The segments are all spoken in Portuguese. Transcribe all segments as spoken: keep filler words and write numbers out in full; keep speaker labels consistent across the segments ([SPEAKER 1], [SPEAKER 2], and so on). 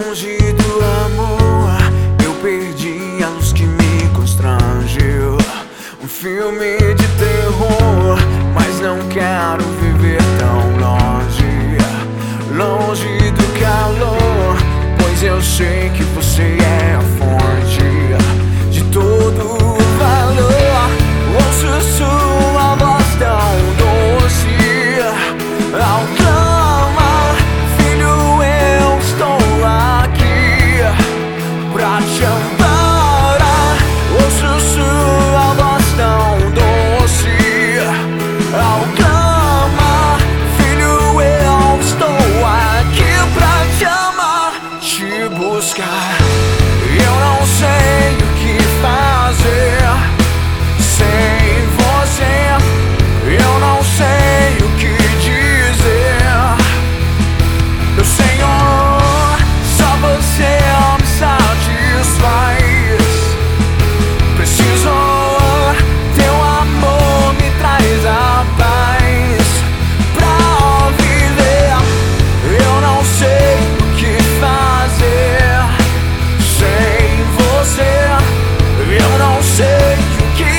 [SPEAKER 1] Longe do amor, eu perdi a luz que me constrangeu. Um filme de terror, mas não quero viver tão longe. Longe do calor, pois eu sei que você é a fonte de todo o valor. Ouço sua voz tão doce ao clamar: filho, eu estou aqui pra te amparar. Ouço sua voz tão doce ao clamar: filho, eu estou aqui pra te amar, te buscar. Eu não sei o que fazer sem você, eu não sei o que dizer. Meu Senhor, só você me satisfaz. Preciso, teu amor me traz a paz pra viver. Eu não sei o que fazer sem você, eu não sei o que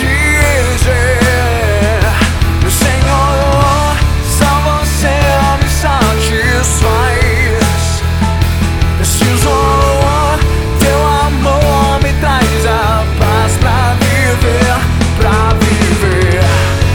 [SPEAKER 1] dizer. Meu Senhor, só você me satisfaz. Preciso, teu amor me traz a paz pra viver, pra viver.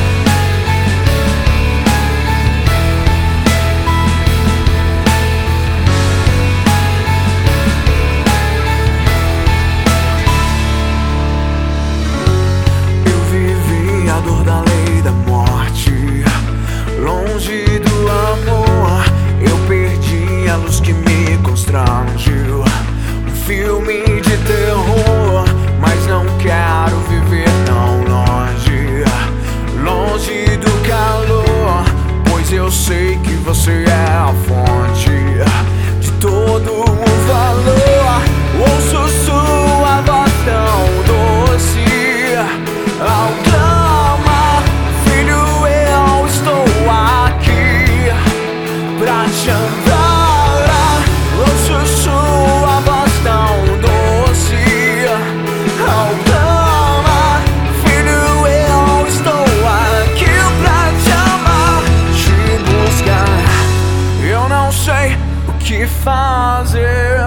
[SPEAKER 1] Eu vivi a dor da lei da morte. Longe do amor, eu perdi a luz que me constrangiu. Um filme de terror, mas não quero viver tão longe. Longe do calor, pois eu sei que você é a fonte de todo o valor. Ouço sua voz tão doce ao clamar: filho, eu estou aqui pra te amparar. Ouço sua voz tão doce ao clamar: filho, eu estou aqui pra te amar, te buscar. Eu não sei o que fazer,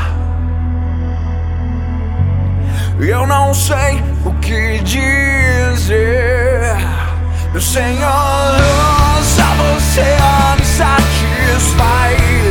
[SPEAKER 1] eu não sei o que dizer. Meu Senhor, só você me satisfaz.